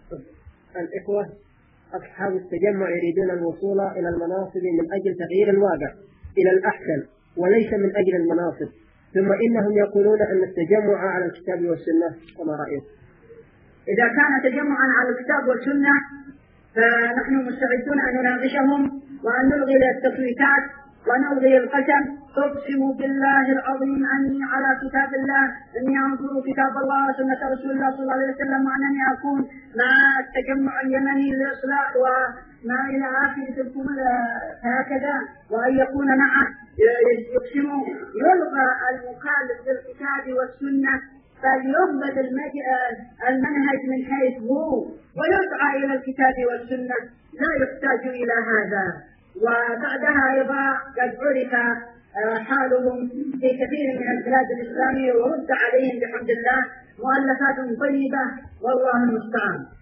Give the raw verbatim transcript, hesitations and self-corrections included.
الإخوة أصحاب التجمع يريدون الوصول إلى المناصب من أجل تغيير الواقع إلى الأحسن وليس من أجل المناصب، ثم إنهم يقولون أن التجمع على الكتاب والسنة. وما رأيك؟ إذا كان تجمعا على الكتاب والسنة فنحن مستعدون أن نناقشهم وأن نلغي التصويتات ونلغي القسم. أقسم بالله العظيم أني على كتاب الله أني أنظر كتاب الله وسنة رسول الله صلى الله عليه وسلم وأنني أكون مع التجمع اليمني للإصلاح وما إلى آخر تلكم هكذا، وأن يكون معه يقسم يلغى المخالف للكتاب والسنة فليضبط المنهج من حيث هو ويدعى إلى الكتاب والسنة، لا يحتاج إلى هذا. وبعدها أيضا قد عرف حالهم في كثير من البلاد الإسلامية ورد عليهم بحمد الله مؤلفات طيبة والله المستعان.